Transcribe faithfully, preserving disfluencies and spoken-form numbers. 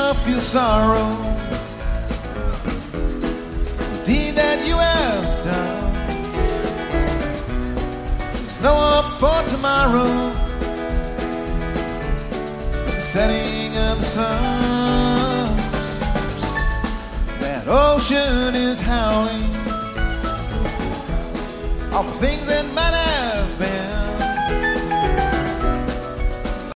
never feel sorrow. The deed that you have done. There's no hope for tomorrow. The setting of the sun. That ocean is howling. All the things that matter